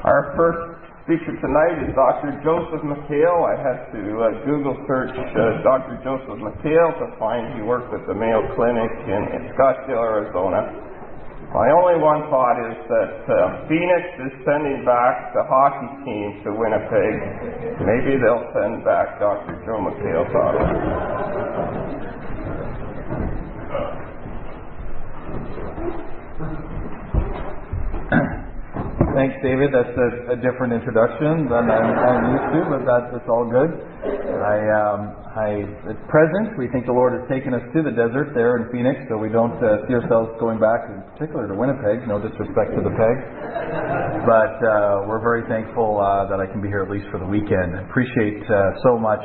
Our first speaker tonight is Dr. Joseph McHale. I had to Google search Dr. Joseph McHale to find he worked at the Mayo Clinic in Scottsdale, Arizona. My only one thought is that Phoenix is sending back the hockey team to Winnipeg. Maybe they'll send back Dr. Joe McHale's daughter. Thanks, David. That's a different introduction than I'm used to, but that's all good. At present, we think the Lord has taken us to the desert there in Phoenix, so we don't see ourselves going back, in particular to Winnipeg. No disrespect to the Peg, but we're very thankful that I can be here at least for the weekend. Appreciate so much.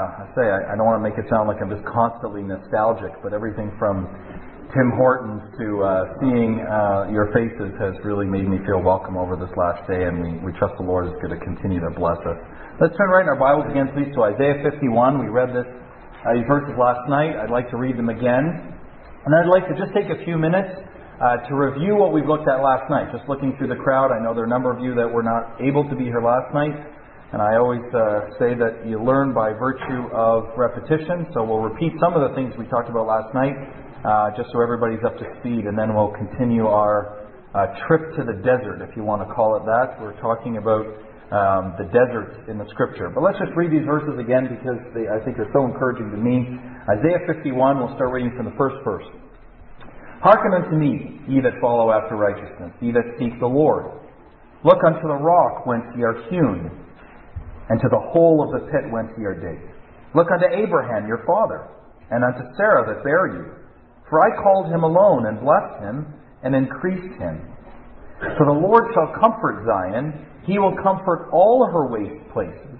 I don't want to make it sound like I'm just constantly nostalgic, but everything from Tim Hortons to seeing your faces has really made me feel welcome over this last day, and we trust the Lord is going to continue to bless us. Let's turn right in our Bibles again, please, to Isaiah 51. We read these verses last night. I'd like to read them again. And I'd like to just take a few minutes to review what we've looked at last night. Just looking through the crowd, I know there are a number of you that were not able to be here last night. And I always say that you learn by virtue of repetition. So we'll repeat some of the things we talked about last night, just so everybody's up to speed, and then we'll continue our trip to the desert, if you want to call it that. We're talking about the desert in the Scripture. But let's just read these verses again because I think they're so encouraging to me. Isaiah 51, we'll start reading from the first verse. Hearken unto me, ye that follow after righteousness, ye that seek the Lord. Look unto the rock whence ye are hewn, and to the hole of the pit whence ye are digged. Look unto Abraham your father, and unto Sarah that bare you. For I called him alone, and blessed him, and increased him. For the Lord shall comfort Zion, he will comfort all her waste places,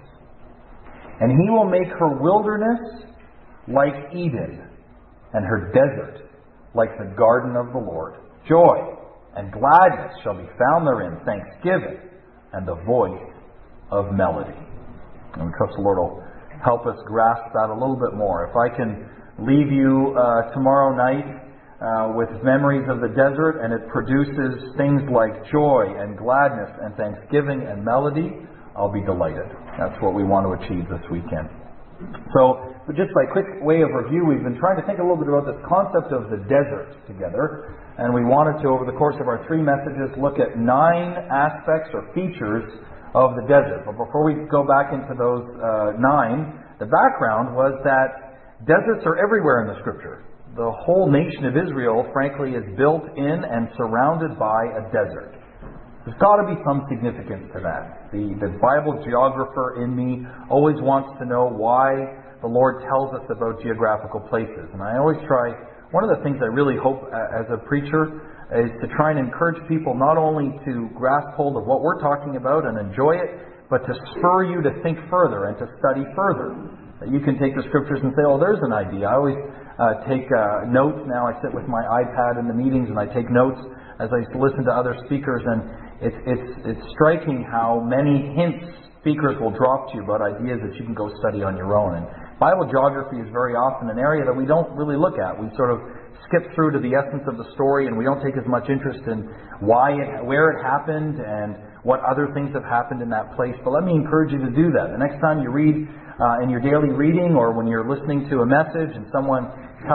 and he will make her wilderness like Eden, and her desert like the garden of the Lord. Joy and gladness shall be found therein, thanksgiving, and the voice of melody. And we trust the Lord will help us grasp that a little bit more. If I can leave you tomorrow night with memories of the desert, and it produces things like joy and gladness and thanksgiving and melody, I'll be delighted. That's what we want to achieve this weekend. So, but just by quick way of review, we've been trying to think a little bit about this concept of the desert together, and we wanted to, over the course of our 3 messages, look at 9 aspects or features of the desert. But before we go back into those 9, the background was that deserts are everywhere in the Scripture. The whole nation of Israel, frankly, is built in and surrounded by a desert. There's got to be some significance to that. The Bible geographer in me always wants to know why the Lord tells us about geographical places. And I always try, one of the things I really hope as a preacher is to try and encourage people not only to grasp hold of what we're talking about and enjoy it, but to spur you to think further and to study further. You can take the Scriptures and say, oh, there's an idea. I always take notes now. I sit with my iPad in the meetings and I take notes as I listen to other speakers, and it's striking how many hints speakers will drop to you about ideas that you can go study on your own. And Bible geography is very often an area that we don't really look at. We sort of skip through to the essence of the story, and we don't take as much interest in where it happened and what other things have happened in that place. But let me encourage you to do that. The next time you read in your daily reading, or when you're listening to a message and someone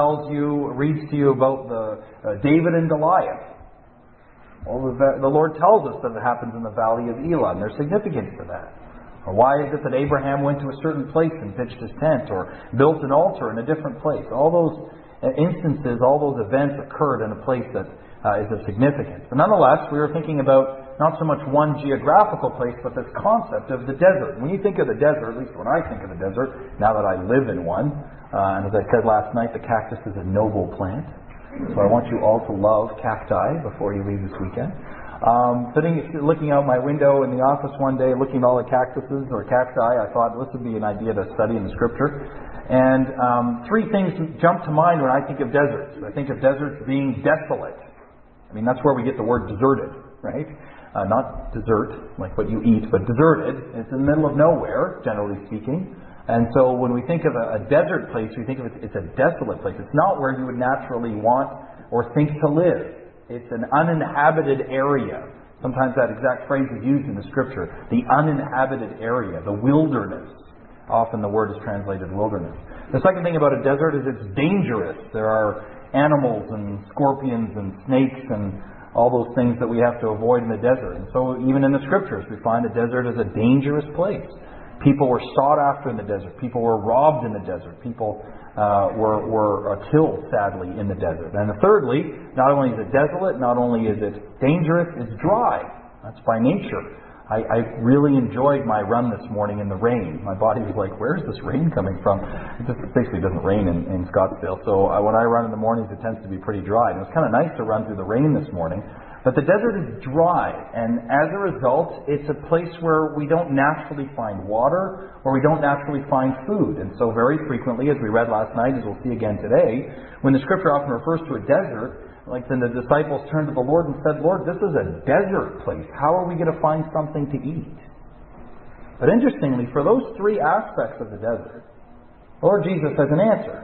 reads to you about the David and Goliath, well, the Lord tells us that it happens in the valley of Elah, and there's significance to that. Or why is it that Abraham went to a certain place and pitched his tent, or built an altar in a different place? All those instances, all those events occurred in a place that is of significance. But nonetheless, we were thinking about not so much one geographical place, but this concept of the desert. When you think of the desert, at least when I think of the desert, now that I live in one, and as I said last night, the cactus is a noble plant. So I want you all to love cacti before you leave this weekend. Looking out my window in the office one day, looking at all the cactuses or cacti, I thought this would be an idea to study in the Scripture. And 3 things jump to mind when I think of deserts. I think of deserts being desolate. I mean, that's where we get the word deserted, right? Not dessert, like what you eat, but deserted. It's in the middle of nowhere, generally speaking. And so when we think of a desert place, we think of it's a desolate place. It's not where you would naturally want or think to live. It's an uninhabited area. Sometimes that exact phrase is used in the Scripture. The uninhabited area, the wilderness. Often the word is translated wilderness. The second thing about a desert is it's dangerous. There are animals and scorpions and snakes and all those things that we have to avoid in the desert. And so even in the Scriptures we find the desert is a dangerous place. People were sought after in the desert. People were robbed in the desert. People were killed, sadly, in the desert. And thirdly, not only is it desolate, not only is it dangerous, it's dry. That's by nature. I really enjoyed my run this morning in the rain. My body was like, where's this rain coming from? It basically doesn't rain in Scottsdale. So when I run in the mornings, it tends to be pretty dry. And it was kind of nice to run through the rain this morning. But the desert is dry, and as a result, it's a place where we don't naturally find water, or we don't naturally find food. And so very frequently, as we read last night, as we'll see again today, when the Scripture often refers to a desert, like then the disciples turned to the Lord and said, Lord, this is a desert place. How are we going to find something to eat? But interestingly, for those three aspects of the desert, Lord Jesus has an answer.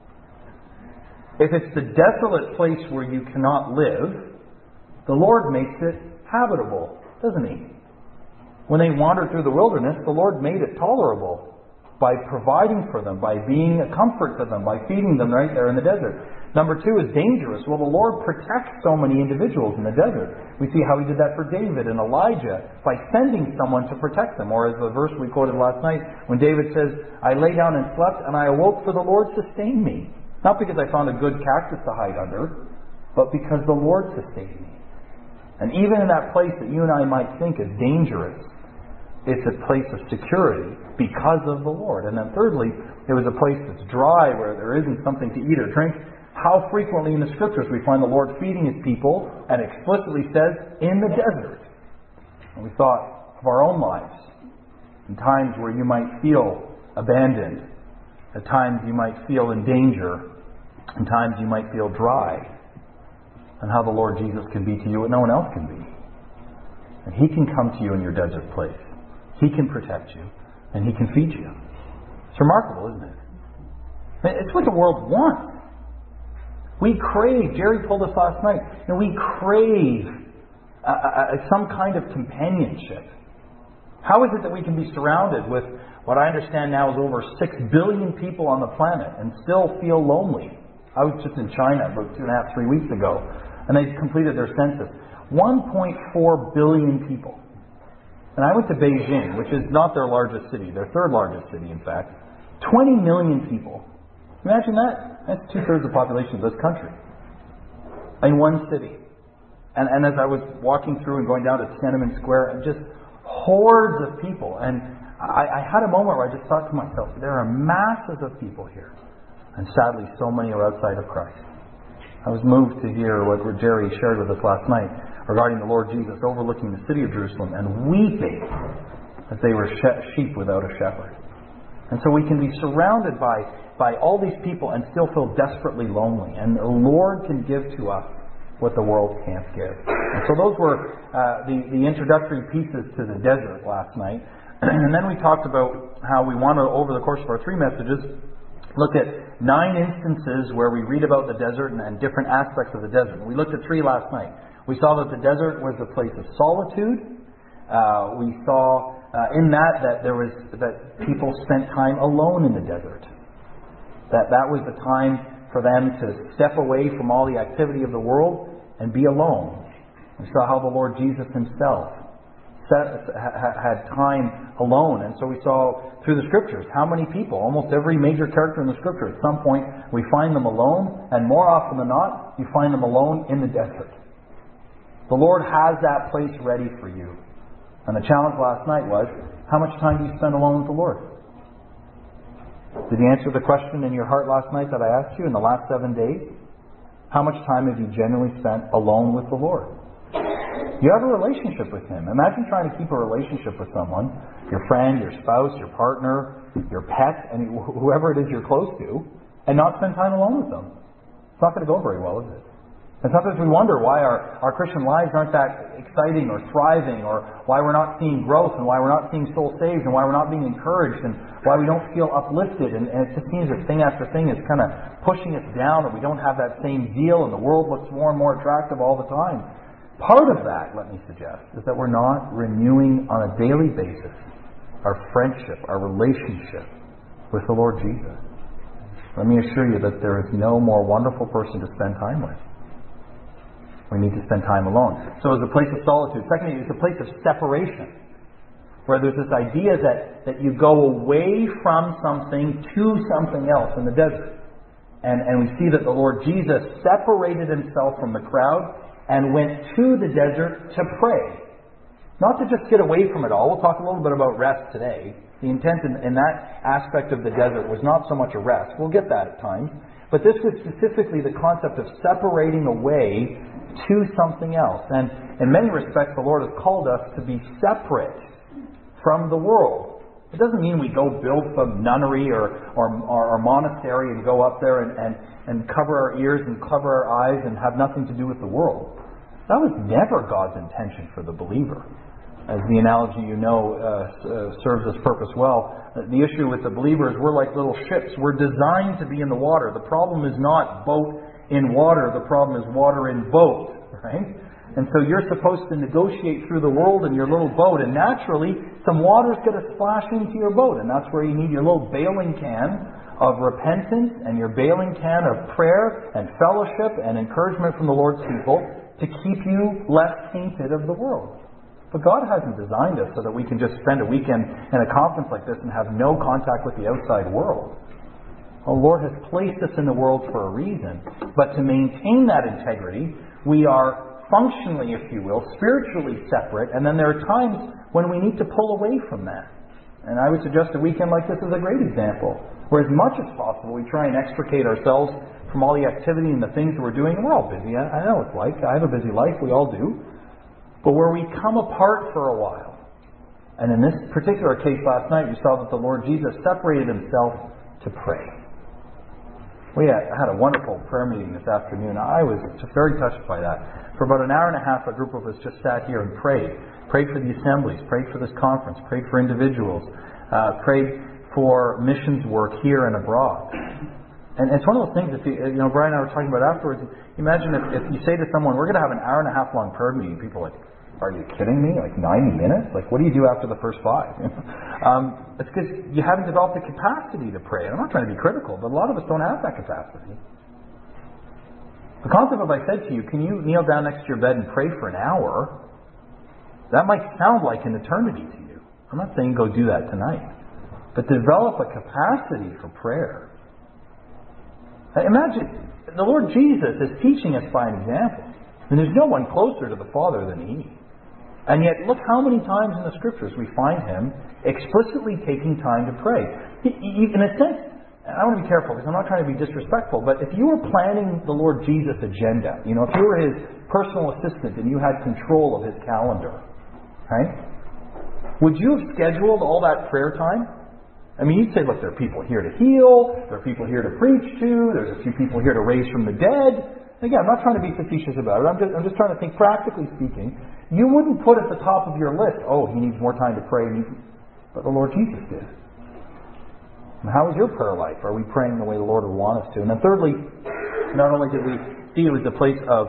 If it's the desolate place where you cannot live, the Lord makes it habitable, doesn't He? When they wandered through the wilderness, the Lord made it tolerable by providing for them, by being a comfort to them, by feeding them right there in the desert. Number two is dangerous. Well, the Lord protects so many individuals in the desert. We see how He did that for David and Elijah by sending someone to protect them. Or as the verse we quoted last night, when David says, I lay down and slept, and I awoke, for the Lord sustained me. Not because I found a good cactus to hide under, but because the Lord sustained me. And even in that place that you and I might think is dangerous, it's a place of security because of the Lord. And then thirdly, it was a place that's dry where there isn't something to eat or drink. How frequently in the Scriptures we find the Lord feeding His people, and explicitly says, in the desert. And we thought of our own lives, in times where you might feel abandoned, at times you might feel in danger, in times you might feel dry, and how the Lord Jesus can be to you what no one else can be. And He can come to you in your desert place. He can protect you, and He can feed you. It's remarkable, isn't it? It's what the world wants. We crave, Jerry told us last night, we crave some kind of companionship. How is it that we can be surrounded with what I understand now is over 6 billion people on the planet and still feel lonely? I was just in China about 2.5, 3 weeks ago, and they completed their census. 1.4 billion people. And I went to Beijing, which is not their largest city, their third largest city, in fact. 20 million people. Imagine that. That's 2/3 the population of this country. In one city. And as I was walking through and going down to Tiananmen Square, just hordes of people. And I had a moment where I just thought to myself, there are masses of people here. And sadly, so many are outside of Christ. I was moved to hear what Jerry shared with us last night regarding the Lord Jesus overlooking the city of Jerusalem and weeping as they were sheep without a shepherd. And so we can be surrounded by all these people and still feel desperately lonely. And the Lord can give to us what the world can't give. And so those were the introductory pieces to the desert last night. And then we talked about how we want to, over the course of our 3 messages, look at 9 instances where we read about the desert and different aspects of the desert. We looked at 3 last night. We saw that the desert was a place of solitude. We saw in that people spent time alone in the desert. That was the time for them to step away from all the activity of the world and be alone. We saw how the Lord Jesus Himself had time alone. And so we saw through the Scriptures how many people, almost every major character in the Scripture, at some point we find them alone, and more often than not, you find them alone in the desert. The Lord has that place ready for you. And the challenge last night was, how much time do you spend alone with the Lord? Did you answer the question in your heart last night that I asked you in the last 7 days? How much time have you genuinely spent alone with the Lord? You have a relationship with Him. Imagine trying to keep a relationship with someone, your friend, your spouse, your partner, your pet, and whoever it is you're close to, and not spend time alone with them. It's not going to go very well, is it? And sometimes we wonder why our Christian lives aren't that exciting or thriving, or why we're not seeing growth, and why we're not seeing souls saved, and why we're not being encouraged, and why we don't feel uplifted, and it just seems that thing after thing is kind of pushing us down, and we don't have that same zeal, and the world looks more and more attractive all the time. Part of that, let me suggest, is that we're not renewing on a daily basis our friendship, our relationship with the Lord Jesus. Let me assure you that there is no more wonderful person to spend time with. We need to spend time alone. So it's a place of solitude. Secondly, it's a place of separation, where there's this idea that you go away from something to something else in the desert. And we see that the Lord Jesus separated himself from the crowd and went to the desert to pray. Not to just get away from it all. We'll talk a little bit about rest today. The intent in that aspect of the desert was not so much a rest. We'll get that at times. But this was specifically the concept of separating away to something else. And in many respects, the Lord has called us to be separate from the world. It doesn't mean we go build some nunnery or monastery and go up there and cover our ears and cover our eyes and have nothing to do with the world. That was never God's intention for the believer. As the analogy serves this purpose well. The issue with the believer is we're like little ships. We're designed to be in the water. The problem is not boat in water. The problem is water in boat. Right? And so you're supposed to negotiate through the world in your little boat. And naturally, some water's going to splash into your boat. And that's where you need your little bailing can of repentance and your bailing can of prayer and fellowship and encouragement from the Lord's people to keep you less tainted of the world. But God hasn't designed us so that we can just spend a weekend in a conference like this and have no contact with the outside world. The Lord has placed us in the world for a reason. But to maintain that integrity, we are functionally, if you will, spiritually separate. And then there are times when we need to pull away from that. And I would suggest a weekend like this is a great example. Where as much as possible we try and extricate ourselves from all the activity and the things that we're doing. And we're all busy. I know what it's like. I have a busy life. We all do. But where we come apart for a while. And in this particular case last night, we saw that the Lord Jesus separated himself to pray. We had a wonderful prayer meeting this afternoon. I was just very touched by that. For about an hour and a half, a group of us just sat here and prayed. Prayed for the assemblies, prayed for this conference, prayed for individuals, prayed for missions work here and abroad. And it's one of those things, Brian and I were talking about afterwards. Imagine if you say to someone, we're going to have an hour and a half long prayer meeting, people are like, are you kidding me? Like 90 minutes? Like, what do you do after the first 5? It's because you haven't developed the capacity to pray. And I'm not trying to be critical, but a lot of us don't have that capacity. The concept of, I said to you, can you kneel down next to your bed and pray for an hour? That might sound like an eternity to you. I'm not saying go do that tonight. But develop a capacity for prayer. Imagine, the Lord Jesus is teaching us by an example. And there's no one closer to the Father than He. And yet, look how many times in the Scriptures we find Him explicitly taking time to pray. In a sense, and I want to be careful because I'm not trying to be disrespectful, but if you were planning the Lord Jesus' agenda, if you were His personal assistant and you had control of His calendar, right? Would you have scheduled all that prayer time? I mean, you'd say, look, there are people here to heal, there are people here to preach to, there's a few people here to raise from the dead. Again, I'm not trying to be facetious about it. I'm just trying to think, practically speaking, you wouldn't put at the top of your list, oh, he needs more time to pray. But the Lord Jesus did. And how is your prayer life? Are we praying the way the Lord would want us to? And then thirdly, not only did we see it was a place of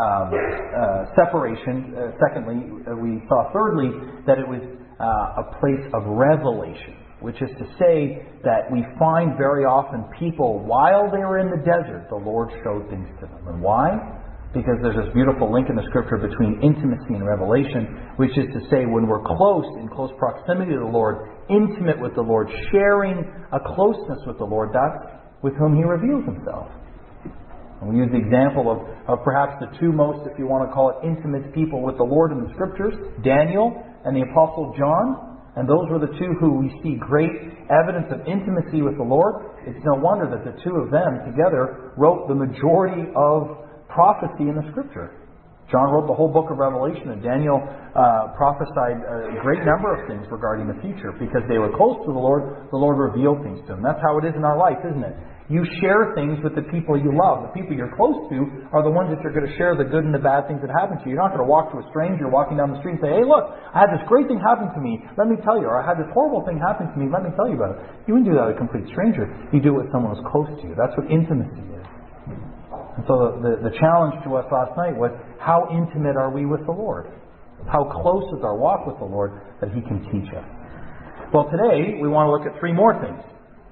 separation, secondly, we saw thirdly that it was a place of revelation. Which is to say that we find very often people, while they were in the desert, the Lord showed things to them. And why? Because there's this beautiful link in the Scripture between intimacy and revelation, which is to say when we're in close proximity to the Lord, intimate with the Lord, sharing a closeness with the Lord, that's with whom He reveals Himself. And we use the example of perhaps the two most, if you want to call it, intimate people with the Lord in the Scriptures, Daniel and the Apostle John. And those were the two who we see great evidence of intimacy with the Lord. It's no wonder that the two of them together wrote the majority of prophecy in the Scripture. John wrote the whole book of Revelation, and Daniel prophesied a great number of things regarding the future. Because they were close to the Lord revealed things to them. That's how it is in our life, isn't it? You share things with the people you love. The people you're close to are the ones that you're going to share the good and the bad things that happen to you. You're not going to walk to a stranger walking down the street and say, hey, look, I had this great thing happen to me. Let me tell you. Or I had this horrible thing happen to me. Let me tell you about it. You wouldn't do that with a complete stranger. You do it with someone who's close to you. That's what intimacy is. And so the challenge to us last night was, how intimate are we with the Lord? How close is our walk with the Lord that He can teach us? Well, today we want to look at three more things.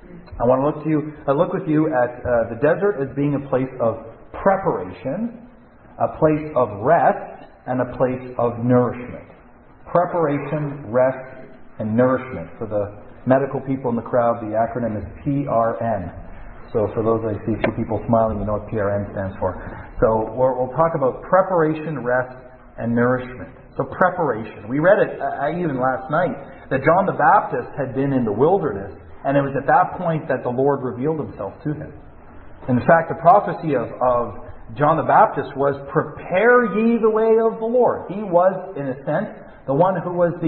I want to look with you at the desert as being a place of preparation, a place of rest, and a place of nourishment. Preparation, rest, and nourishment. For the medical people in the crowd, the acronym is PRN. So for those I see a few people smiling, you know what PRN stands for. So we'll talk about preparation, rest, and nourishment. So preparation. We read it even last night, that John the Baptist had been in the wilderness, and it was at that point that the Lord revealed Himself to him. In fact, the prophecy of John the Baptist was, prepare ye the way of the Lord. He was, in a sense, the one who was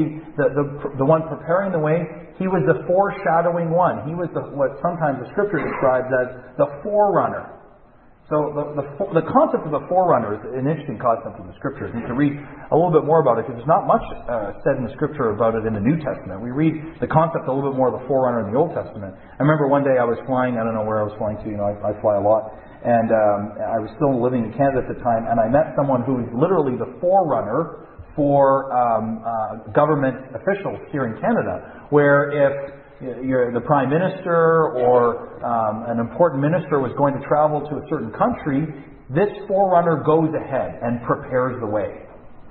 the one preparing the way. He was the foreshadowing one. He was what sometimes the Scripture describes as the forerunner. So the concept of the forerunner is an interesting concept in the Scriptures. You can read a little bit more about it because there's not much said in the Scripture about it in the New Testament. We read the concept a little bit more of the forerunner in the Old Testament. I remember one day I was flying, I don't know where I was flying to, I fly a lot, and I was still living in Canada at the time, and I met someone who was literally the forerunner for government officials here in Canada, where if you're the Prime Minister or an important minister was going to travel to a certain country, this forerunner goes ahead and prepares the way.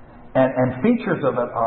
And features of it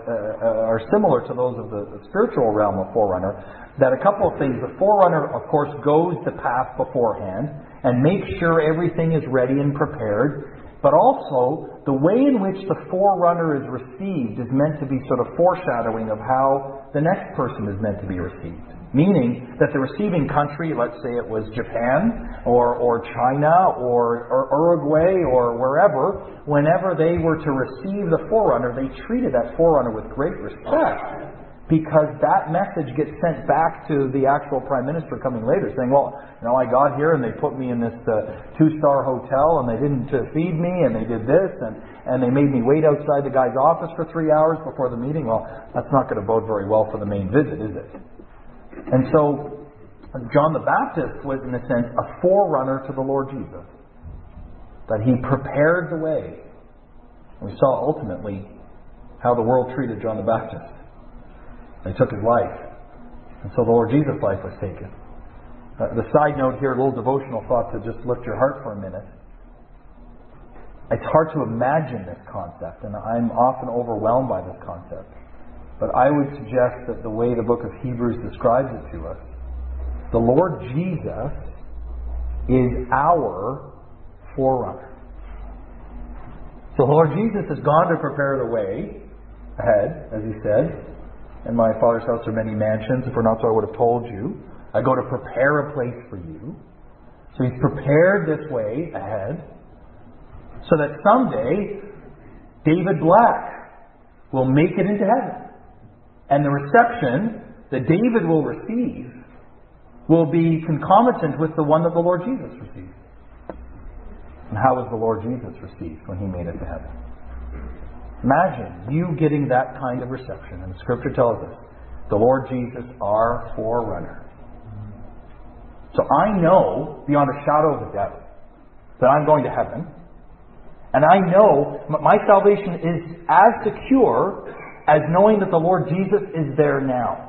are similar to those of the spiritual realm of forerunner, that a couple of things. The forerunner, of course, goes the path beforehand and makes sure everything is ready and prepared. But also, the way in which the forerunner is received is meant to be sort of foreshadowing of how the next person is meant to be received. Meaning that the receiving country, let's say it was Japan or China or Uruguay or wherever, whenever they were to receive the forerunner, they treated that forerunner with great respect. Because that message gets sent back to the actual Prime Minister coming later, saying, well, I got here and they put me in this 2-star hotel and they didn't feed me and they did this and they made me wait outside the guy's office for 3 hours before the meeting. Well, that's not going to bode very well for the main visit, is it? And so, John the Baptist was, in a sense, a forerunner to the Lord Jesus. That he prepared the way. And we saw ultimately how the world treated John the Baptist. They took his life. And so the Lord Jesus' life was taken. The side note here, a little devotional thought to just lift your heart for a minute. It's hard to imagine this concept, and I'm often overwhelmed by this concept. But I would suggest that the way the book of Hebrews describes it to us, the Lord Jesus is our forerunner. So the Lord Jesus has gone to prepare the way ahead, as He said. In my Father's house are many mansions. If we're not so, I would have told you. I go to prepare a place for you. So He's prepared this way ahead so that someday David Black will make it into heaven. And the reception that David will receive will be concomitant with the one that the Lord Jesus received. And how was the Lord Jesus received when He made it to heaven? Imagine you getting that kind of reception. And the Scripture tells us, the Lord Jesus, our forerunner. So I know, beyond a shadow of a doubt, that I'm going to heaven. And I know my salvation is as secure as knowing that the Lord Jesus is there now.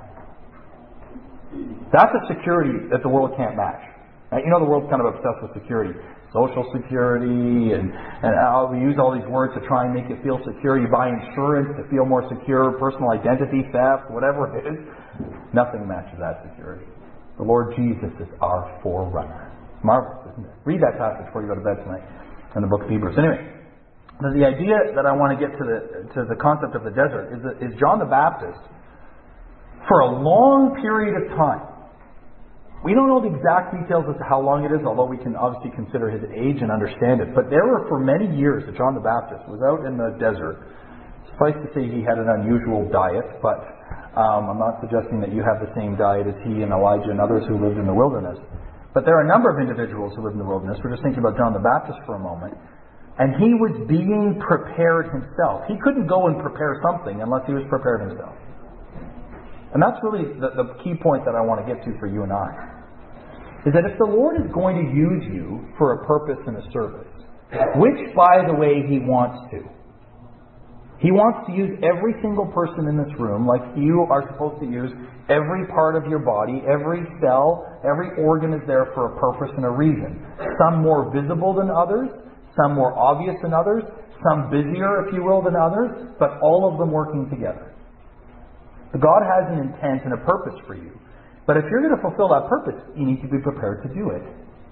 That's a security that the world can't match. Now, the world's kind of obsessed with security. Social security, and we use all these words to try and make you feel secure. You buy insurance to feel more secure, personal identity theft, whatever it is. Nothing matches that security. The Lord Jesus is our forerunner. Marvelous, isn't it? Read that passage before you go to bed tonight in the book of Hebrews. Anyway, the idea that I want to get to the concept of the desert is John the Baptist, for a long period of time. We don't know the exact details as to how long it is, although we can obviously consider his age and understand it. But there were for many years that John the Baptist was out in the desert. Suffice to say he had an unusual diet, but I'm not suggesting that you have the same diet as he and Elijah and others who lived in the wilderness. But there are a number of individuals who lived in the wilderness. We're just thinking about John the Baptist for a moment. And he was being prepared himself. He couldn't go and prepare something unless he was prepared himself. And that's really the key point that I want to get to for you and I. is that if the Lord is going to use you for a purpose and a service, which, by the way, He wants to. He wants to use every single person in this room like you are supposed to use every part of your body, every cell, every organ is there for a purpose and a reason. Some more visible than others, some more obvious than others, some busier, if you will, than others, but all of them working together. God has an intent and a purpose for you. But if you're going to fulfill that purpose, you need to be prepared to do it.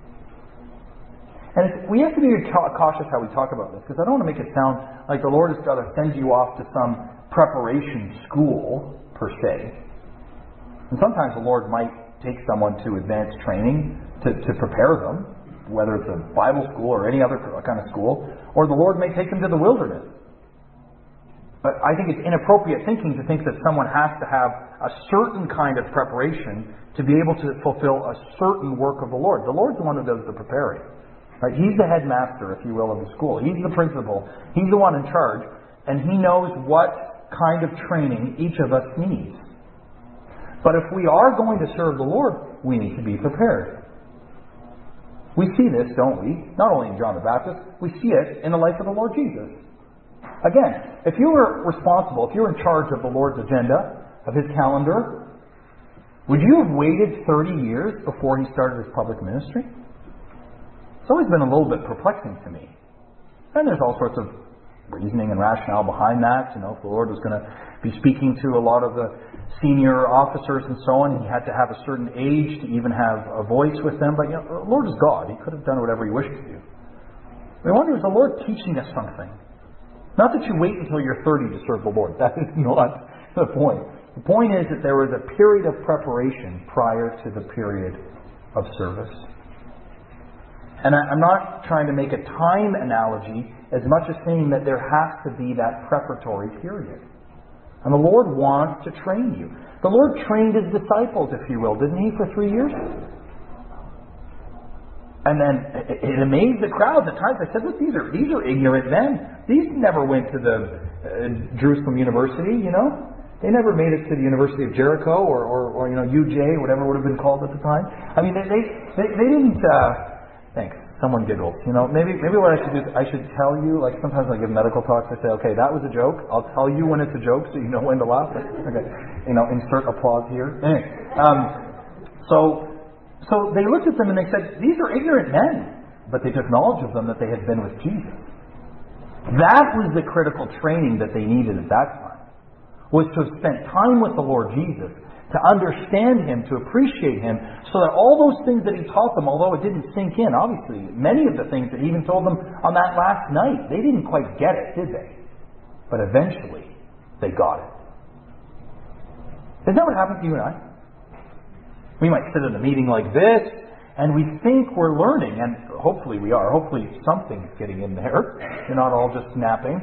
And we have to be cautious how we talk about this, because I don't want to make it sound like the Lord has got to send you off to some preparation school, per se. And sometimes the Lord might take someone to advanced training to prepare them, whether it's a Bible school or any other kind of school, or the Lord may take them to the wilderness. But I think it's inappropriate thinking to think that someone has to have a certain kind of preparation to be able to fulfill a certain work of the Lord. The Lord's the one who does the preparing. Right? He's the headmaster, if you will, of the school. He's the principal. He's the one in charge. And He knows what kind of training each of us needs. But if we are going to serve the Lord, we need to be prepared. We see this, don't we? Not only in John the Baptist, we see it in the life of the Lord Jesus. Again, if you were responsible, if you were in charge of the Lord's agenda, of His calendar, would you have waited 30 years before He started His public ministry? It's always been a little bit perplexing to me. And there's all sorts of reasoning and rationale behind that. You know, if the Lord was going to be speaking to a lot of the senior officers and so on, He had to have a certain age to even have a voice with them. But, you know, the Lord is God. He could have done whatever He wished to do. I wonder, is the Lord teaching us something? Not that you wait until you're 30 to serve the Lord. That is not the point. The point is that there was a period of preparation prior to the period of service. And I'm not trying to make a time analogy as much as saying that there has to be that preparatory period. And the Lord wants to train you. The Lord trained His disciples, if you will, didn't He, for 3 years? And then it amazed the crowds at times. I said, look, these are ignorant men. These never went to the Jerusalem University, you know. They never made it to the University of Jericho or you know, UJ, whatever it would have been called at the time. I mean, they didn't... Thanks. Someone giggles. You know, maybe what I should do is I should tell you, like sometimes I give medical talks, I say, okay, that was a joke. I'll tell you when it's a joke so you know when to laugh. Okay. You know, insert applause here. Anyway, so they looked at them and they said, these are ignorant men. But they took knowledge of them that they had been with Jesus. That was the critical training that they needed at that time. Was to have spent time with the Lord Jesus, to understand Him, to appreciate Him, so that all those things that He taught them, although it didn't sink in, obviously, many of the things that He even told them on that last night, they didn't quite get it, did they? But eventually, they got it. Isn't that what happened to you and I? We might sit in a meeting like this, and we think we're learning, and hopefully we are. Hopefully something's getting in there. You're not all just napping.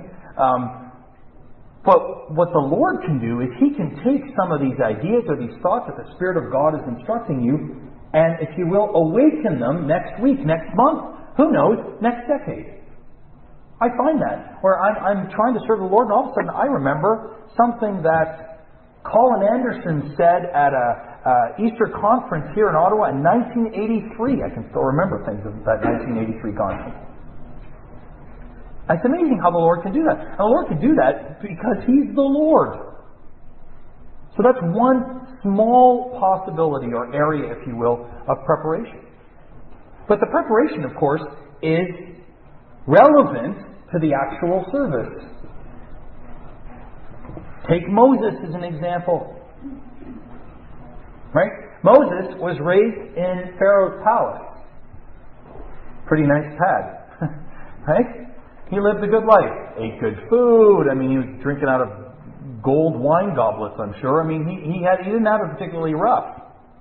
But what the Lord can do is He can take some of these ideas or these thoughts that the Spirit of God is instructing you and, if you will, awaken them next week, next month, who knows, next decade. I find that. Where I'm trying to serve the Lord and all of a sudden I remember something that Colin Anderson said at a Easter conference here in Ottawa in 1983. I can still remember things of that 1983 conference. It's amazing how the Lord can do that. And the Lord can do that because He's the Lord. So that's one small possibility or area, if you will, of preparation. But the preparation, of course, is relevant to the actual service. Take Moses as an example. Right? Moses was raised in Pharaoh's palace. Pretty nice pad. Right? He lived a good life, ate good food. I mean, he was drinking out of gold wine goblets, I'm sure. I mean, he didn't have it particularly rough.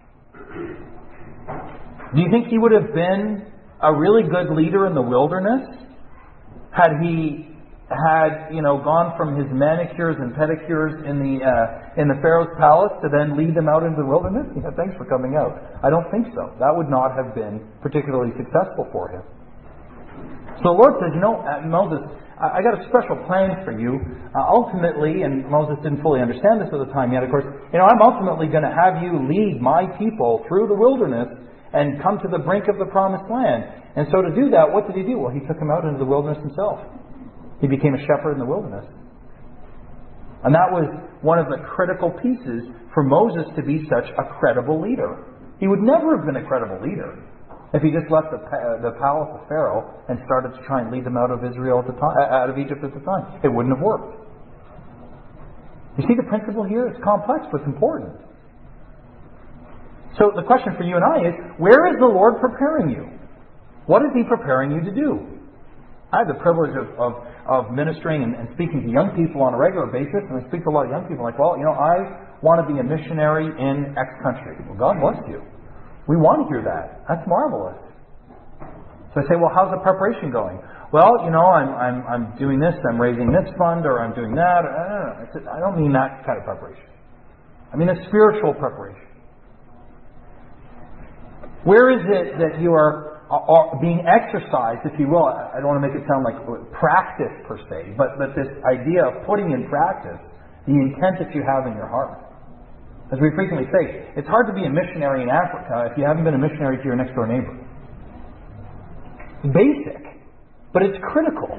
Do you think he would have been a really good leader in the wilderness had he gone from his manicures and pedicures in the Pharaoh's palace to then lead them out into the wilderness? Yeah, thanks for coming out. I don't think so. That would not have been particularly successful for him. So the Lord says, Moses, I got a special plan for you. Ultimately, and Moses didn't fully understand this at the time yet, of course, I'm ultimately going to have you lead my people through the wilderness and come to the brink of the promised land. And so to do that, what did he do? Well, he took him out into the wilderness himself. He became a shepherd in the wilderness. And that was one of the critical pieces for Moses to be such a credible leader. He would never have been a credible leader if he just left the palace of Pharaoh and started to try and lead them out of Israel at the time, out of Egypt at the time. It wouldn't have worked. You see the principle here? It's complex, but it's important. So the question for you and I is, where is the Lord preparing you? What is He preparing you to do? I have the privilege of ministering and speaking to young people on a regular basis, and I speak to a lot of young people like, well, I want to be a missionary in X country. Well, God bless you. We want to hear that. That's marvelous. So I say, well, how's the preparation going? Well, I'm doing this, I'm raising this fund, or I'm doing that. I don't mean that kind of preparation. I mean a spiritual preparation. Where is it that you are being exercised, if you will? I don't want to make it sound like practice per se, but this idea of putting in practice the intent that you have in your heart. As we frequently say, it's hard to be a missionary in Africa if you haven't been a missionary to your next door neighbor. It's basic, but it's critical.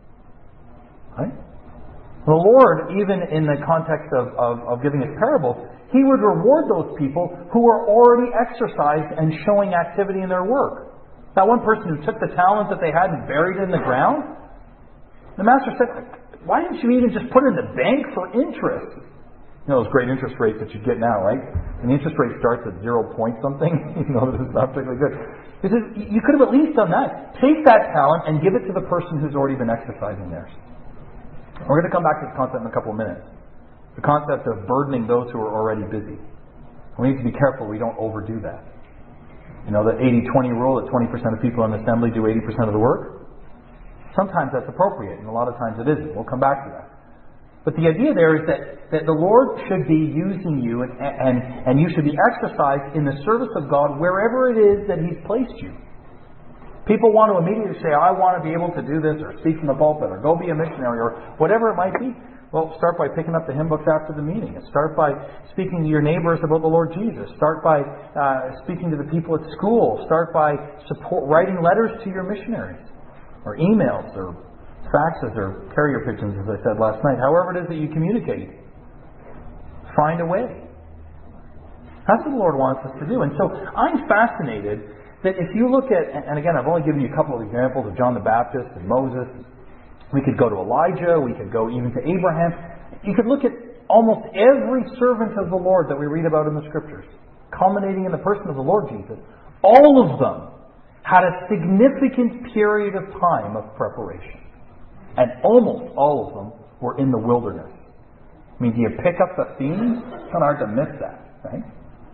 Right? The Lord, even in the context of giving His parables, He would reward those people who were already exercised and showing activity in their work. That one person who took the talent that they had and buried it in the ground, the Master said, why didn't you even just put it in the bank for interest? Those great interest rates that you get now, right? And the interest rate starts at 0 point something. This is not particularly good. He says, you could have at least done that. Take that talent and give it to the person who's already been exercising theirs. We're going to come back to this concept in a couple of minutes. The concept of burdening those who are already busy. We need to be careful we don't overdo that. The 80-20 rule, that 20% of people in the assembly do 80% of the work. Sometimes that's appropriate, and a lot of times it isn't. We'll come back to that. But the idea there is that the Lord should be using you and you should be exercised in the service of God wherever it is that He's placed you. People want to immediately say, I want to be able to do this, or speak from the pulpit, or go be a missionary, or whatever it might be. Well, start by picking up the hymn books after the meeting. Start by speaking to your neighbors about the Lord Jesus. Start by speaking to the people at school. Start by writing letters to your missionaries, or emails, or faxes, or carrier pigeons, as I said last night. However it is that you communicate, find a way. That's what the Lord wants us to do. And so I'm fascinated that if you look at, and again, I've only given you a couple of examples of John the Baptist and Moses. We could go to Elijah. We could go even to Abraham. You could look at almost every servant of the Lord that we read about in the Scriptures, culminating in the person of the Lord Jesus. All of them had a significant period of time of preparation. And almost all of them were in the wilderness. I mean, do you pick up the themes? It's not hard to miss that, right?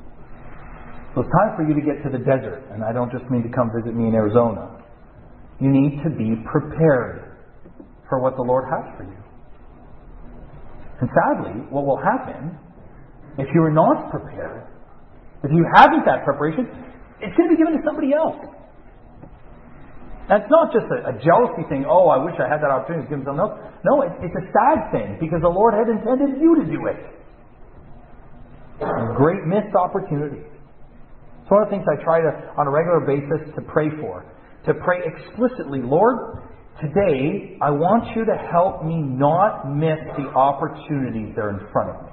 So it's time for you to get to the desert. And I don't just mean to come visit me in Arizona. You need to be prepared for what the Lord has for you. And sadly, what will happen if you are not prepared, if you haven't that preparation, it's going to be given to somebody else. That's not just a jealousy thing. Oh, I wish I had that opportunity to give someone else. No, it's a sad thing because the Lord had intended you to do it. Great missed opportunities. It's one of the things I try to, on a regular basis, to pray for. To pray explicitly, Lord, today I want you to help me not miss the opportunities that are in front of me.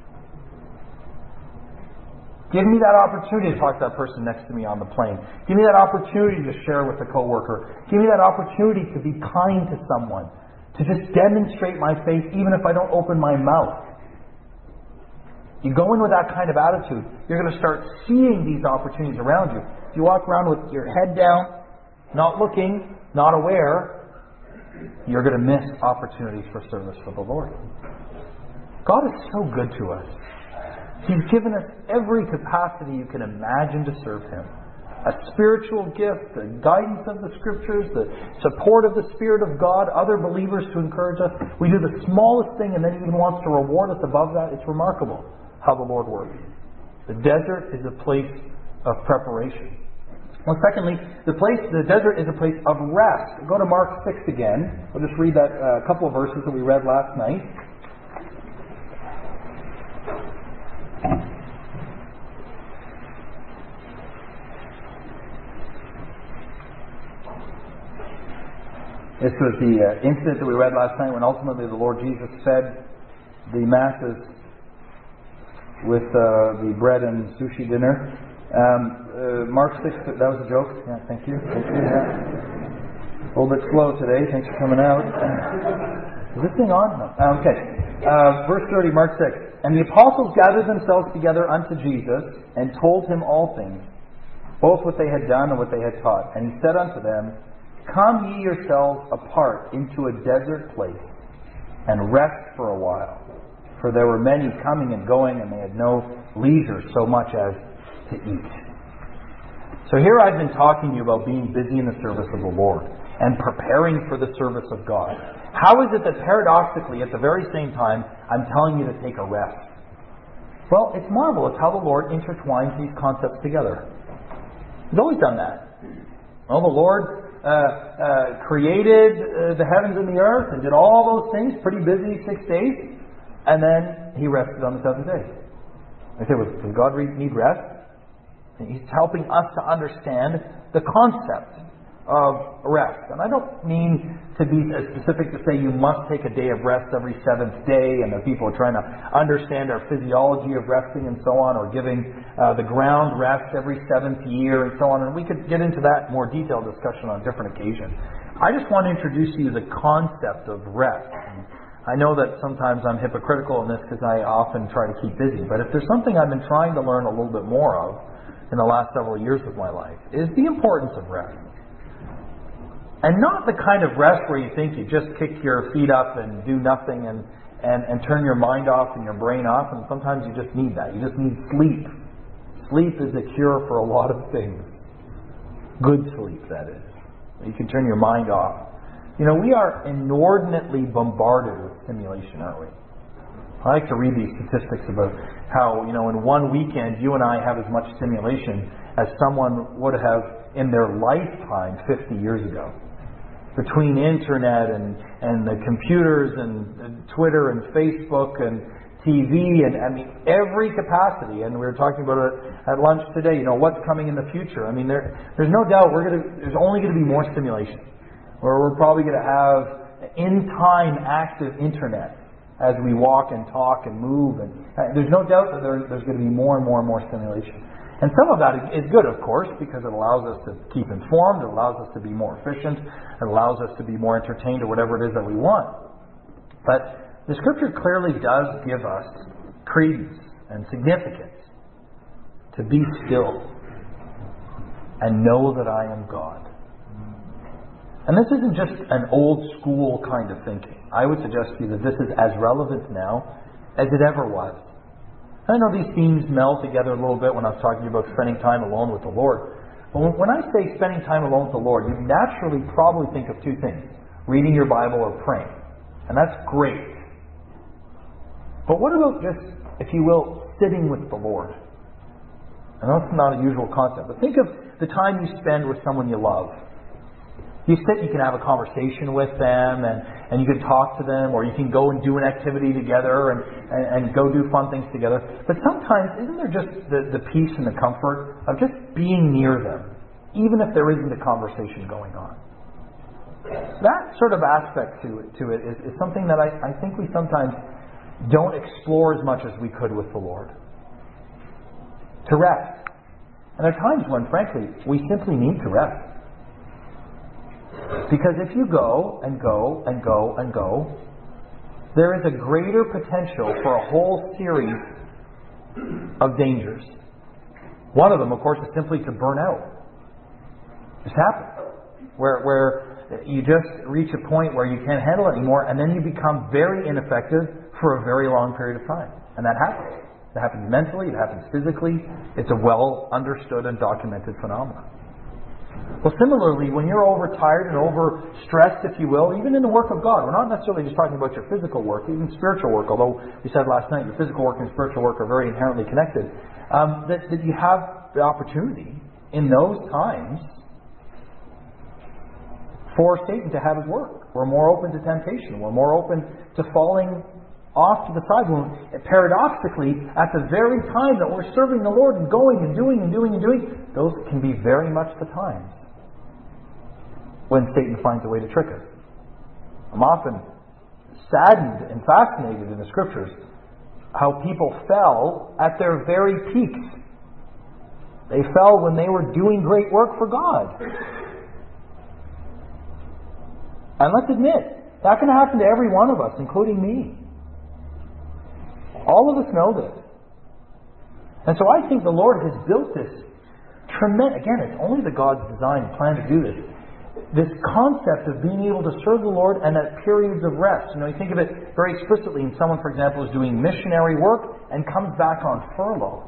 Give me that opportunity to talk to that person next to me on the plane. Give me that opportunity to share with a coworker. Give me that opportunity to be kind to someone. To just demonstrate my faith even if I don't open my mouth. You go in with that kind of attitude, you're going to start seeing these opportunities around you. If you walk around with your head down, not looking, not aware, you're going to miss opportunities for service for the Lord. God is so good to us. He's given us every capacity you can imagine to serve Him. A spiritual gift, the guidance of the Scriptures, the support of the Spirit of God, other believers to encourage us. We do the smallest thing and then He even wants to reward us above that. It's remarkable how the Lord works. The desert is a place of preparation. Well, secondly, the desert is a place of rest. Go to Mark 6 again. We'll just read that couple of verses that we read last night. This was the incident that we read last night when ultimately the Lord Jesus fed the masses with the bread and sushi dinner. Mark 6, that was a joke? Yeah, thank you. Yeah. A little bit slow today. Thanks for coming out. Is this thing on? No. Okay. Verse 30, Mark 6. And the apostles gathered themselves together unto Jesus and told him all things, both what they had done and what they had taught. And he said unto them, Come ye yourselves apart into a desert place, and rest for a while. For there were many coming and going, and they had no leisure so much as to eat. So here I've been talking to you about being busy in the service of the Lord, and preparing for the service of God. How is it that paradoxically, at the very same time, I'm telling you to take a rest? Well, it's marvelous how the Lord intertwines these concepts together. He's always done that. Well, the Lord created the heavens and the earth and did all those things, pretty busy 6 days, and then He rested on the seventh day. I say, does God need rest? He's helping us to understand the concept of rest. And I don't mean to be specific to say you must take a day of rest every seventh day, and that people are trying to understand our physiology of resting and so on, or giving the ground rest every seventh year and so on. And we could get into that more detailed discussion on different occasions. I just want to introduce you to the concept of rest. I know that sometimes I'm hypocritical in this because I often try to keep busy, but if there's something I've been trying to learn a little bit more of in the last several years of my life, is the importance of rest. And not the kind of rest where you think you just kick your feet up and do nothing and turn your mind off and your brain off. And sometimes you just need that. You just need sleep. Sleep is a cure for a lot of things. Good sleep, that is. You can turn your mind off. You know, we are inordinately bombarded with stimulation, aren't we? I like to read these statistics about how, in one weekend you and I have as much stimulation as someone would have in their lifetime 50 years ago. Between internet and the computers and Twitter and Facebook and TV and every capacity. And we were talking about it at lunch today. What's coming in the future? There's no doubt there's only going to be more stimulation. Or we're probably going to have in-time active internet as we walk and talk and move. And there's no doubt that there's going to be more and more and more stimulation. And some of that is good, of course, because it allows us to keep informed, it allows us to be more efficient, it allows us to be more entertained or whatever it is that we want. But the Scripture clearly does give us credence and significance to be still and know that I am God. And this isn't just an old school kind of thinking. I would suggest to you that this is as relevant now as it ever was. I know these themes meld together a little bit when I was talking about spending time alone with the Lord. But when I say spending time alone with the Lord, you naturally probably think of two things. Reading your Bible or praying. And that's great. But what about just, if you will, sitting with the Lord? I know it's not a usual concept, but think of the time you spend with someone you love. You sit, you can have a conversation with them, and you can talk to them, or you can go and do an activity together and go do fun things together. But sometimes, isn't there just the peace and the comfort of just being near them, even if there isn't a conversation going on? That sort of aspect to it is something that I think we sometimes don't explore as much as we could with the Lord. To rest. And there are times when, frankly, we simply need to rest. Because if you go and go and go and go, there is a greater potential for a whole series of dangers. One of them, of course, is simply to burn out. It's happened. Where you just reach a point where you can't handle it anymore, and then you become very ineffective for a very long period of time. And that happens. It happens mentally, it happens physically. It's a well understood and documented phenomenon. Well, similarly, when you're overtired and overstressed, if you will, even in the work of God, we're not necessarily just talking about your physical work, even spiritual work, although we said last night your physical work and spiritual work are very inherently connected, that you have the opportunity in those times for Satan to have his work. We're more open to temptation. We're more open to falling off to the side. When, paradoxically, at the very time that we're serving the Lord and going and doing and doing and doing, those can be very much the times when Satan finds a way to trick us. I'm often saddened and fascinated in the Scriptures how people fell at their very peaks. They fell when they were doing great work for God. And let's admit, that can happen to every one of us, including me. All of us know this. And so I think the Lord has built this tremendous, again, it's only the God's design and plan to do this, this concept of being able to serve the Lord and at periods of rest. You think of it very explicitly in someone, for example, who's doing missionary work and comes back on furlough.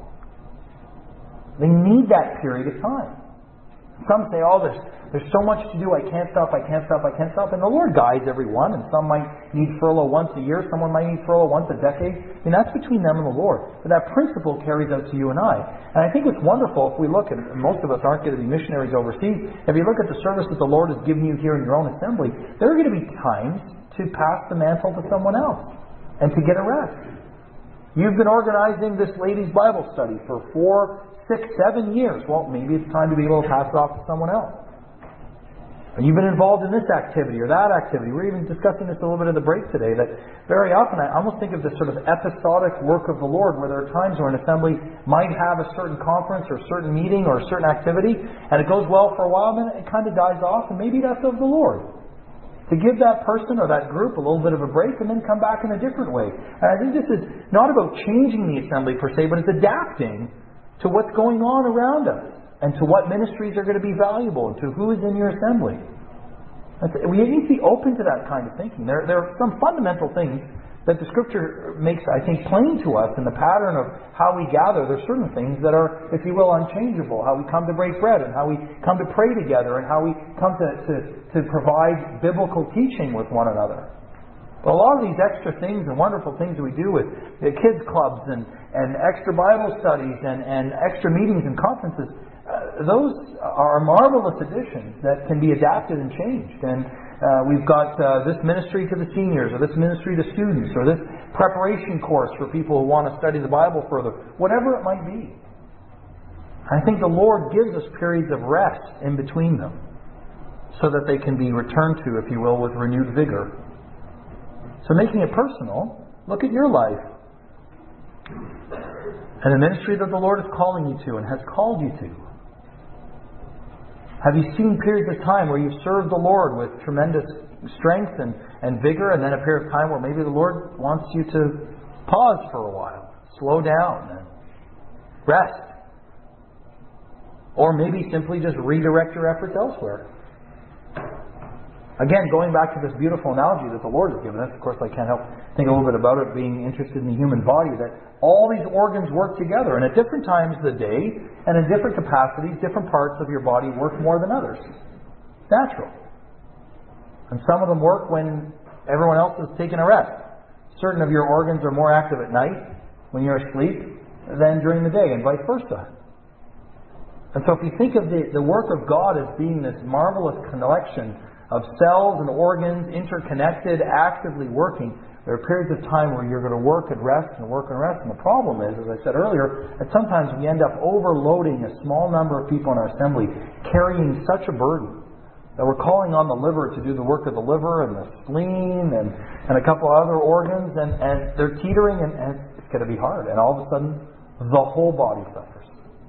They need that period of time. Some say, there's so much to do, I can't stop. And the Lord guides everyone, and some might need furlough once a year, someone might need furlough once a decade. That's between them and the Lord. But that principle carries out to you and I. And I think it's wonderful if we look at, most of us aren't going to be missionaries overseas, if you look at the service that the Lord has given you here in your own assembly, there are going to be times to pass the mantle to someone else and to get a rest. You've been organizing this ladies' Bible study for 4, 6, 7 years. Well, maybe it's time to be able to pass it off to someone else. And you've been involved in this activity or that activity. We're even discussing this a little bit in the break today, that very often I almost think of this sort of episodic work of the Lord, where there are times where an assembly might have a certain conference or a certain meeting or a certain activity, and it goes well for a while, then it kind of dies off, and maybe that's of the Lord. To give that person or that group a little bit of a break and then come back in a different way. And I think this is not about changing the assembly per se, but it's adapting to what's going on around us and to what ministries are going to be valuable and to who is in your assembly. We need to be open to that kind of thinking. There are some fundamental things that the Scripture makes, I think, plain to us in the pattern of how we gather. There are certain things that are, if you will, unchangeable. How we come to break bread and how we come to pray together and how we come to provide biblical teaching with one another. But a lot of these extra things and wonderful things that we do with the kids' clubs and extra Bible studies and extra meetings and conferences, those are marvelous additions that can be adapted and changed. And we've got this ministry to the seniors, or this ministry to students, or this preparation course for people who want to study the Bible further, whatever it might be. I think the Lord gives us periods of rest in between them so that they can be returned to, if you will, with renewed vigor. So making it personal, look at your life and the ministry that the Lord is calling you to and has called you to. Have you seen periods of time where you've served the Lord with tremendous strength and vigor, and then a period of time where maybe the Lord wants you to pause for a while, slow down, and rest? Or maybe simply just redirect your efforts elsewhere. Again, going back to this beautiful analogy that the Lord has given us, of course I can't help think a little bit about it, being interested in the human body, that all these organs work together, and at different times of the day, and in different capacities, different parts of your body work more than others. Natural. And some of them work when everyone else is taking a rest. Certain of your organs are more active at night, when you're asleep, than during the day, and vice versa. And so if you think of the work of God as being this marvelous collection of cells and organs interconnected, actively working, there are periods of time where you're going to work and rest and work and rest. And the problem is, as I said earlier, that sometimes we end up overloading a small number of people in our assembly, carrying such a burden that we're calling on the liver to do the work of the liver and the spleen and a couple other organs, and they're teetering, and it's going to be hard. And all of a sudden, the whole body suffers.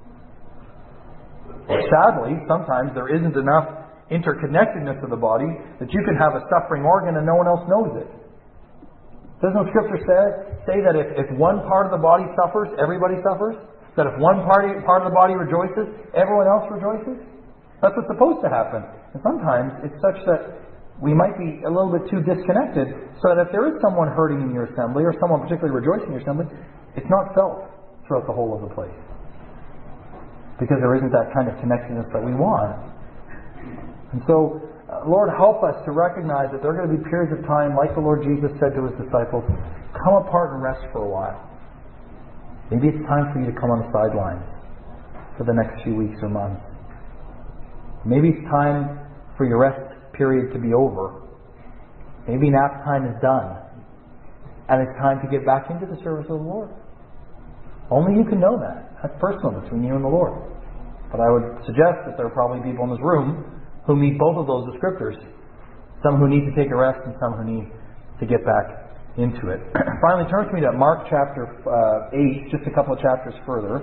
Sadly, sometimes there isn't enough interconnectedness of the body that you can have a suffering organ and no one else knows it. Doesn't Scripture say that if one part of the body suffers, everybody suffers? That if one part of the body rejoices, everyone else rejoices? That's what's supposed to happen. And sometimes it's such that we might be a little bit too disconnected, so that if there is someone hurting in your assembly or someone particularly rejoicing in your assembly, it's not felt throughout the whole of the place. Because there isn't that kind of connectedness that we want. And so, Lord, help us to recognize that there are going to be periods of time, like the Lord Jesus said to His disciples, come apart and rest for a while. Maybe it's time for you to come on the sidelines for the next few weeks or months. Maybe it's time for your rest period to be over. Maybe nap time is done, and it's time to get back into the service of the Lord. Only you can know that. That's personal between you and the Lord. But I would suggest that there are probably people in this room who meet both of those descriptors. Some who need to take a rest and some who need to get back into it. Finally, turn with me to Mark chapter 8, just a couple of chapters further.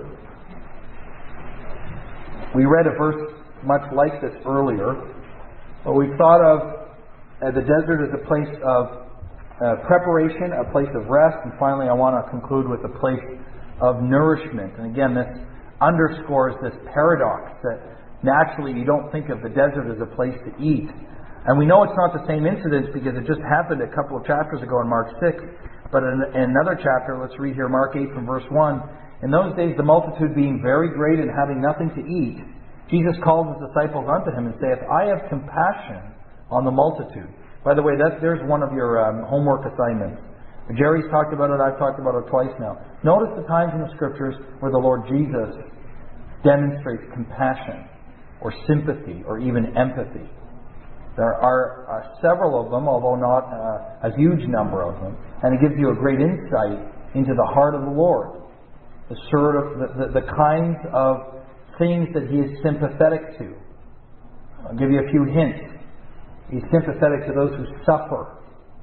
We read a verse much like this earlier, but we've thought of the desert as a place of preparation, a place of rest, and finally I want to conclude with a place of nourishment. And again, this underscores this paradox that naturally you don't think of the desert as a place to eat. And we know it's not the same incident because it just happened a couple of chapters ago in Mark 6. But in another chapter, let's read here Mark 8 from verse 1. In those days the multitude being very great and having nothing to eat, Jesus called his disciples unto him and saith, I have compassion on the multitude. By the way, there's one of your homework assignments. Jerry's talked about it, I've talked about it twice now. Notice the times in the Scriptures where the Lord Jesus demonstrates compassion or sympathy or even empathy. There are several of them, although not a huge number of them. And it gives you a great insight into the heart of the Lord. The sort of the kinds of things that He is sympathetic to. I'll give you a few hints. He's sympathetic to those who suffer.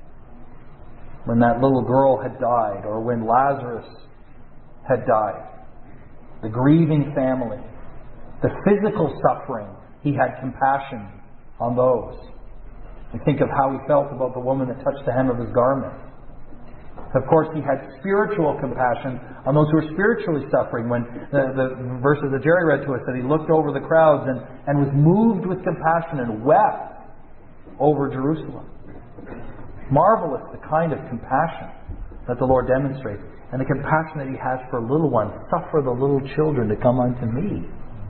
When that little girl had died, or when Lazarus had died. The grieving family. The physical suffering, He had compassion on those. You think of how He felt about the woman that touched the hem of His garment. Of course, He had spiritual compassion on those who were spiritually suffering. When the verses that Jerry read to us, that He looked over the crowds and was moved with compassion and wept over Jerusalem. Marvelous the kind of compassion that the Lord demonstrates. And the compassion that He has for little ones. Suffer the little children to come unto me.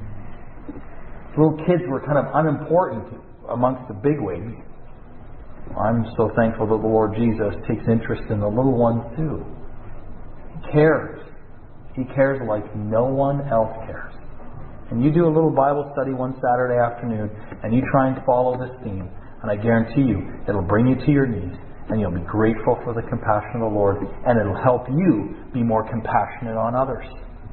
Little kids were kind of unimportant amongst the bigwigs. I'm so thankful that the Lord Jesus takes interest in the little ones too. He cares. He cares like no one else cares. And you do a little Bible study one Saturday afternoon and you try and follow this theme, and I guarantee you it'll bring you to your knees and you'll be grateful for the compassion of the Lord, and it'll help you be more compassionate on others.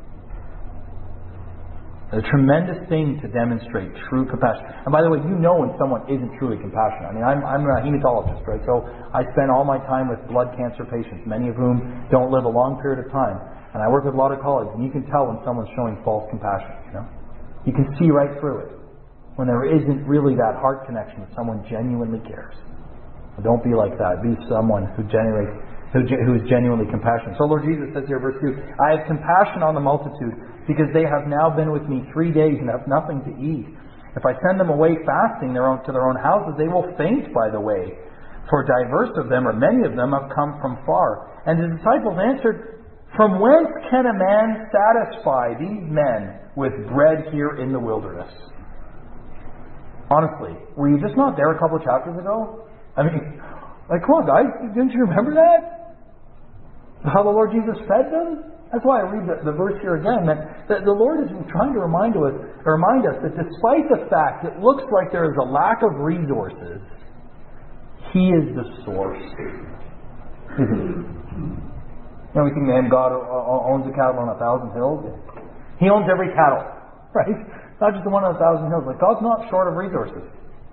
It's a tremendous thing to demonstrate true compassion. And by the way, you know when someone isn't truly compassionate. I mean, I'm a hematologist, right? So I spend all my time with blood cancer patients, many of whom don't live a long period of time. And I work with a lot of colleagues, and you can tell when someone's showing false compassion, you know? You can see right through it. When there isn't really that heart connection, that someone genuinely cares. Don't be like that. Be someone who is genuinely compassionate. So Lord Jesus says here, verse 2, I have compassion on the multitude, because they have now been with me 3 days and have nothing to eat. If I send them away fasting to their own houses, they will faint by the way. For diverse of them, or many of them, have come from far. And the disciples answered, From whence can a man satisfy these men with bread here in the wilderness? Honestly, were you just not there a couple of chapters ago? I mean, like, come on guys, didn't you remember that? How the Lord Jesus fed them? That's why I read the verse here again, that the Lord is trying to remind us that despite the fact it looks like there is a lack of resources, He is the source. Isn't He? You know, we think that God owns the cattle on 1,000 hills. He owns every cattle, right? Not just the one on 1,000 hills. Like, God's not short of resources.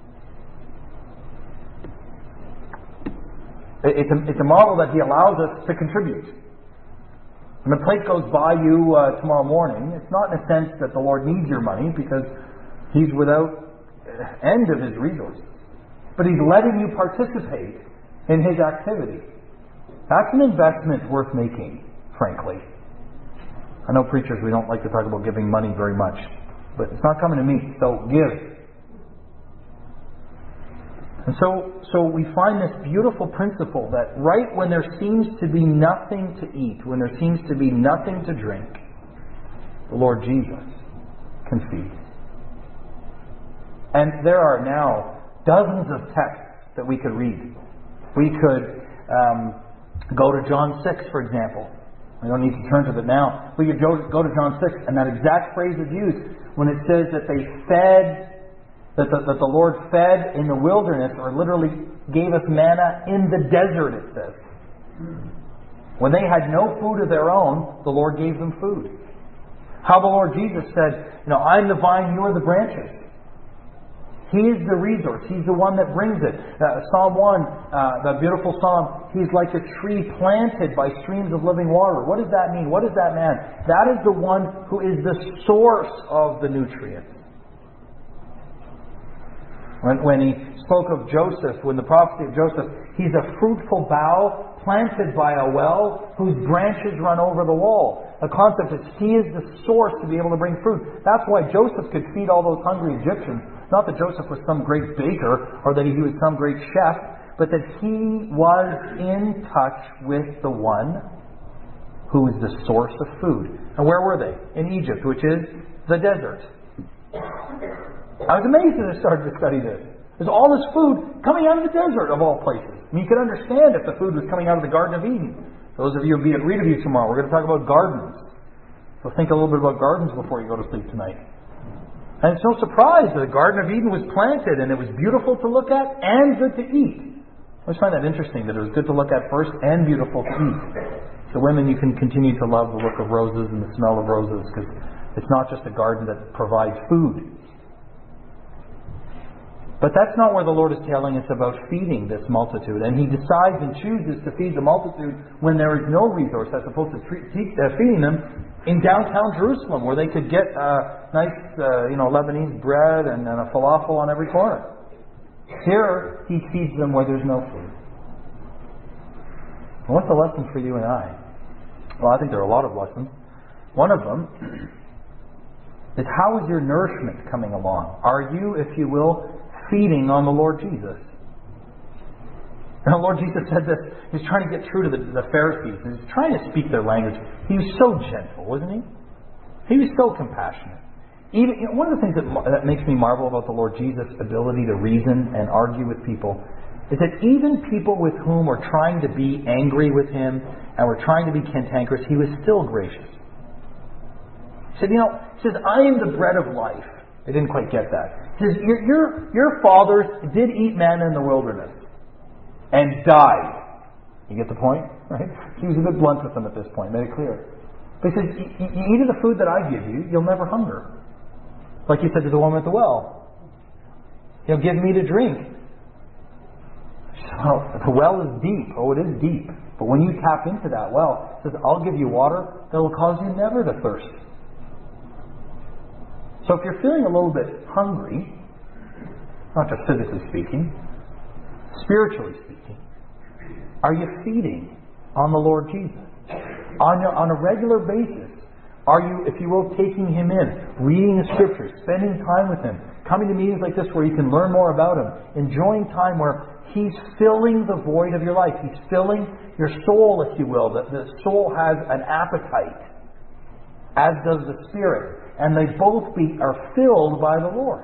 It's a model that He allows us to contribute. When a plate goes by you tomorrow morning, it's not in a sense that the Lord needs your money, because He's without end of His resources. But He's letting you participate in His activity. That's an investment worth making, frankly. I know preachers, we don't like to talk about giving money very much, but it's not coming to me, so give. And so we find this beautiful principle that right when there seems to be nothing to eat, when there seems to be nothing to drink, the Lord Jesus can feed. And there are now dozens of texts that we could read. We could go to John 6, for example. We don't need to turn to it now. We could go to John 6, and that exact phrase is used when it says that they fed, that the Lord fed in the wilderness, or literally gave us manna in the desert, it says. When they had no food of their own, the Lord gave them food. How the Lord Jesus said, I'm the vine, you are the branches. He is the resource. He's the one that brings it. Psalm 1, that beautiful psalm, He's like a tree planted by streams of living water. What does that mean? What is that man? That is the one who is the source of the nutrients. When he spoke of Joseph, when the prophecy of Joseph, he's a fruitful bough planted by a well whose branches run over the wall. The concept is he is the source to be able to bring fruit. That's why Joseph could feed all those hungry Egyptians. Not that Joseph was some great baker or that he was some great chef, but that he was in touch with the one who is the source of food. And where were they? In Egypt, which is the desert. I was amazed as I started to study this. There's all this food coming out of the desert, of all places. I mean, you could understand if the food was coming out of the Garden of Eden. For those of you who will be at Readview tomorrow, we're going to talk about gardens. So think a little bit about gardens before you go to sleep tonight. And it's no surprise that the Garden of Eden was planted and it was beautiful to look at and good to eat. I always find that interesting, that it was good to look at first and beautiful to eat. So women, you can continue to love the look of roses and the smell of roses, because it's not just a garden that provides food. But that's not where the Lord is telling us about feeding this multitude. And He decides and chooses to feed the multitude when there is no resource, as opposed to feeding them in downtown Jerusalem, where they could get nice Lebanese bread and a falafel on every corner. Here, He feeds them where there's no food. And what's the lesson for you and I? Well, I think there are a lot of lessons. One of them is, how is your nourishment coming along? Are you, if you will, feeding on the Lord Jesus? And the Lord Jesus said this. He was trying to get through to the Pharisees. He was trying to speak their language. He was so gentle, wasn't he? He was so compassionate. Even one of the things that makes me marvel about the Lord Jesus' ability to reason and argue with people is that even people with whom were trying to be angry with Him and were trying to be cantankerous, He was still gracious. He said, I am the bread of life. They didn't quite get that. He says, your fathers did eat manna in the wilderness and died. You get the point? Right? He was a bit blunt with them at this point, made it clear. But he says, you eat of the food that I give you, you'll never hunger. Like He said to the woman at the well. Give me to drink. She said, well, the well is deep. Oh, it is deep. But when you tap into that well, He says, I'll give you water that will cause you never to thirst. So if you're feeling a little bit hungry, not just physically speaking, spiritually speaking, are you feeding on the Lord Jesus? On a regular basis, are you, if you will, taking Him in, reading the Scriptures, spending time with Him, coming to meetings like this where you can learn more about Him, enjoying time where He's filling the void of your life. He's filling your soul, if you will. The soul has an appetite, as does the Spirit. And they both are filled by the Lord.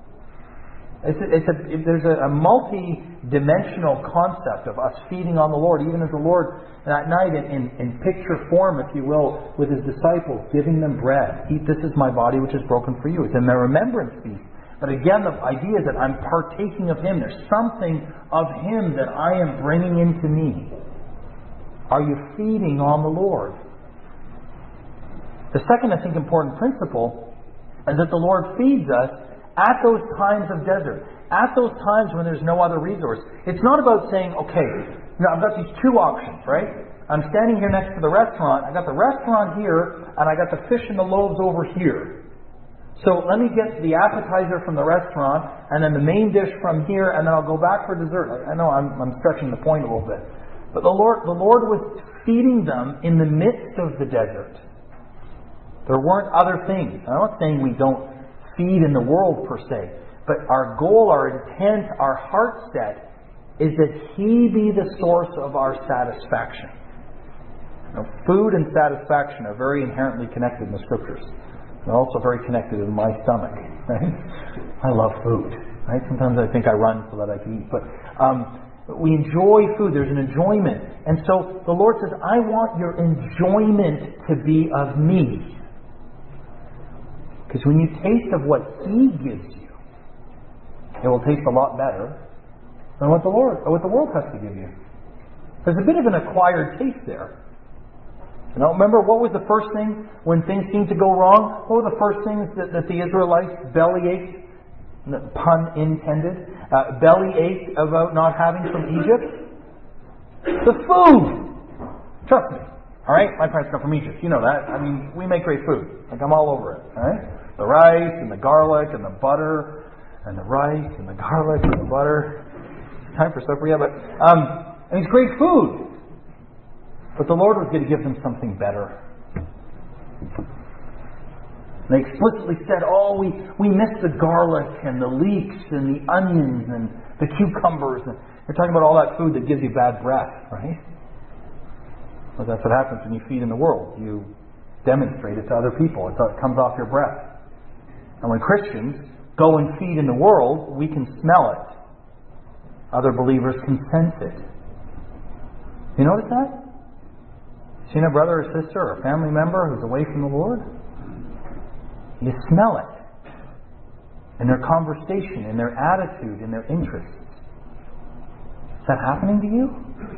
There's a multi-dimensional concept of us feeding on the Lord, even as the Lord that night in picture form, if you will, with His disciples, giving them bread. Eat, this is my body which is broken for you. It's in the remembrance feast. But again, the idea is that I'm partaking of Him. There's something of Him that I am bringing into me. Are you feeding on the Lord? The second, I think, important principle is that the Lord feeds us at those times of desert, at those times when there's no other resource. It's not about saying, okay, I've got these two options, right? I'm standing here next to the restaurant. I got the restaurant here, and I got the fish and the loaves over here. So let me get the appetizer from the restaurant, and then the main dish from here, and then I'll go back for dessert. I know I'm stretching the point a little bit, but the Lord was feeding them in the midst of the desert. There weren't other things. I'm not saying we don't feed in the world per se, but our goal, our intent, our heart set is that He be the source of our satisfaction. Food and satisfaction are very inherently connected in the Scriptures. They're also very connected in my stomach. Right? I love food. Right? Sometimes I think I run so that I can eat. But we enjoy food. There's an enjoyment. And so the Lord says, I want your enjoyment to be of me. Because when you taste of what He gives you, it will taste a lot better than what the world has to give you. There's a bit of an acquired taste there. Remember, what was the first thing when things seemed to go wrong? What were the first things that the Israelites bellyached? pun intended, bellyache about not having from Egypt? The food! Trust me. Alright? My parents come from Egypt. You know that. I mean, we make great food. Like, I'm all over it. Alright? The rice and the garlic and the butter and the rice and the garlic and the butter. Time for supper, yeah, but and it's great food. But the Lord was going to give them something better. They explicitly said, we miss the garlic and the leeks and the onions and the cucumbers. And they're talking about all that food that gives you bad breath, right? Well, that's what happens when you feed in the world. You demonstrate it to other people. It comes off your breath. And when Christians go and feed in the world, we can smell it. Other believers can sense it. You notice that? Seen a brother or sister or a family member who's away from the Lord? You smell it. In their conversation, in their attitude, in their interests. Is that happening to you?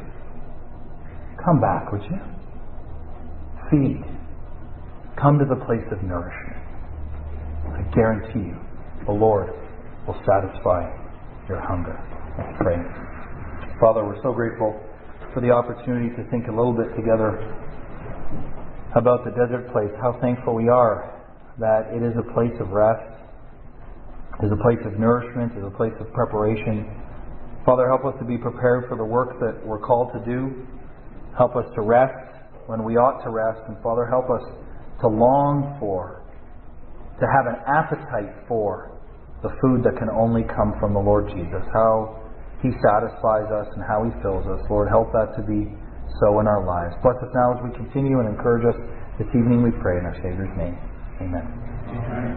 Come back, would you? Feed. Come to the place of nourishment. I guarantee you, the Lord will satisfy your hunger. Let's pray. Father, we're so grateful for the opportunity to think a little bit together about the desert place. How thankful we are that it is a place of rest, is a place of nourishment, is a place of preparation. Father, help us to be prepared for the work that we're called to do. Help us to rest when we ought to rest. And Father, help us to long for, to have an appetite for the food that can only come from the Lord Jesus. How He satisfies us and how He fills us. Lord, help that to be so in our lives. Bless us now as we continue and encourage us this evening, we pray in our Savior's name. Amen.